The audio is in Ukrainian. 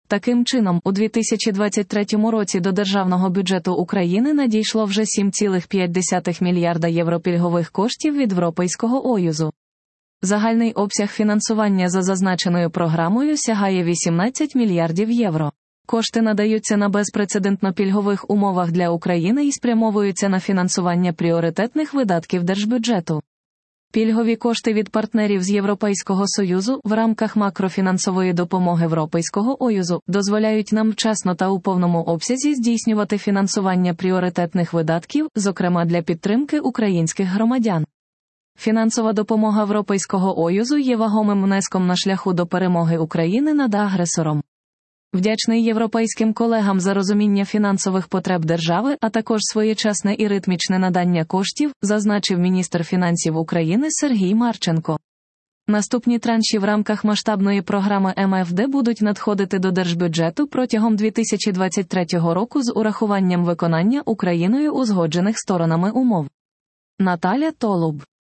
Таким чином, у 2023 році до Державного бюджету України надійшло вже 7,5 мільярда євро пільгових коштів від Європейського Союзу. Загальний обсяг фінансування за зазначеною програмою сягає 18 мільярдів євро. Кошти надаються на безпрецедентно пільгових умовах для України і спрямовуються на фінансування пріоритетних видатків держбюджету. Пільгові кошти від партнерів з Європейського Союзу в рамках макрофінансової допомоги Європейського Союзу дозволяють нам вчасно та у повному обсязі здійснювати фінансування пріоритетних видатків, зокрема для підтримки українських громадян. Фінансова допомога Європейського Союзу є вагомим внеском на шляху до перемоги України над агресором. Вдячний європейським колегам за розуміння фінансових потреб держави, а також своєчасне і ритмічне надання коштів, зазначив міністр фінансів України Сергій Марченко. Наступні транші в рамках масштабної програми МФД будуть надходити до держбюджету протягом 2023 року з урахуванням виконання Україною узгоджених сторонами умов. Наталя Толуб.